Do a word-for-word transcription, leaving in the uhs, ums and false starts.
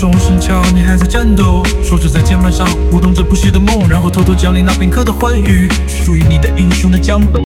钟声敲，你还在战斗，手指在键盘上舞动着不息的梦，然后偷偷降临那片刻的欢愉，属于你的英雄的奖杯。